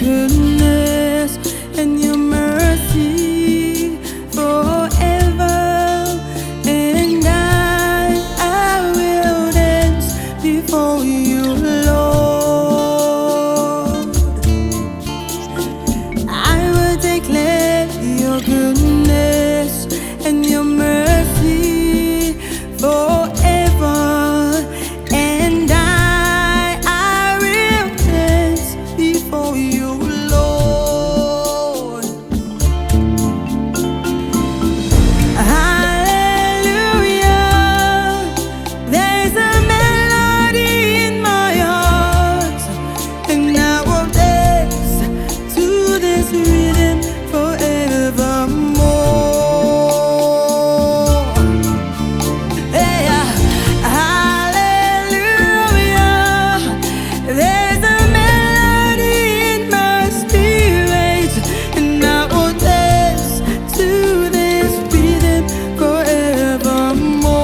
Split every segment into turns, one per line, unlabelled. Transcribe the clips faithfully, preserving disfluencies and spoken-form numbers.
goodness and your mercy forever, and I, I will dance before you, Lord. I will declare your goodness and your mercy forever, and I, I will dance before you, Lord. Hallelujah. There's a melody in my heart, and I will dance to this rhythm forevermore. Hey, hallelujah. There's a melody in my spirit, and I will dance to this rhythm forevermore.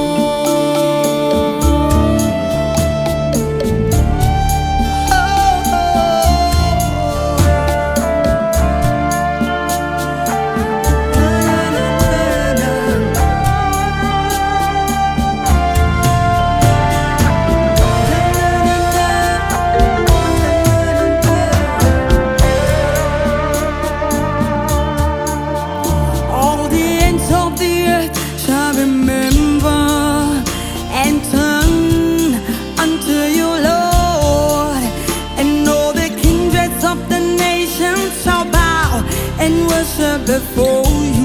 All the ends of the earth shall remember and turn unto you, Lord, and all the kindreds of the nations shall bow and worship before you.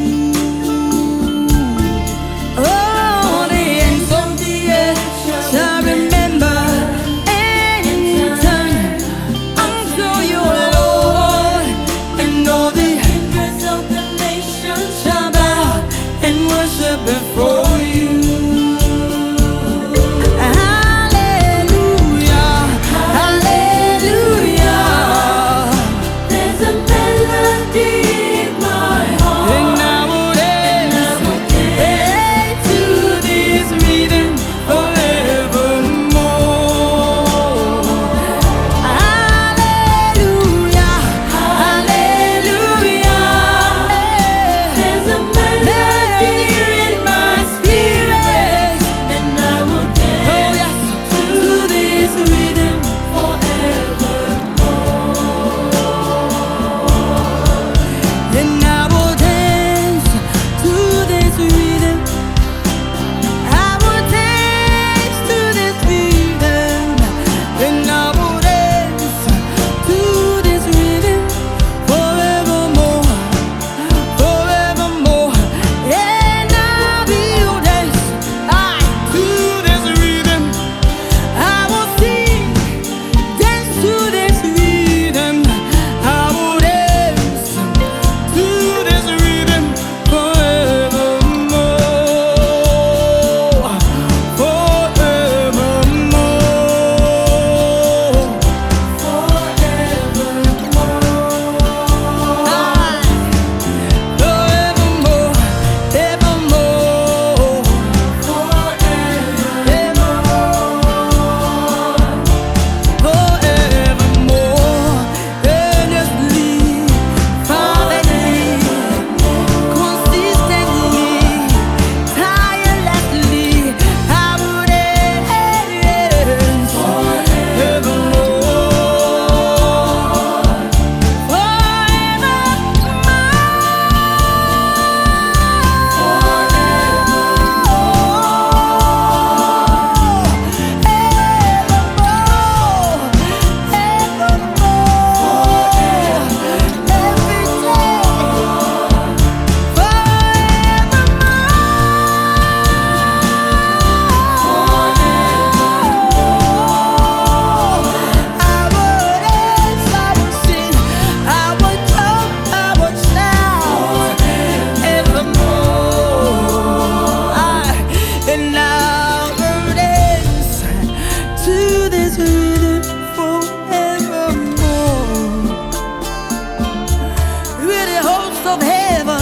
All the ends of the earth shall remember and turn unto you, Lord, and all the kindreds of the nations shall bow and worship before you. Hallelujah, hallelujah. There's a melody in my heart, and I will dance to this rhythm forevermore. Hallelujah, hallelujah. There's a melody in my spirit, and I will dance to this rhythm forevermore. And I will dance to this rhythm. I will dance to this rhythm, and I will dance to this rhythm forevermore, forevermore. And I will dance I, to this rhythm. I will sing, dance to this rhythm. I will dance to this rhythm forevermore, with the hosts of heaven.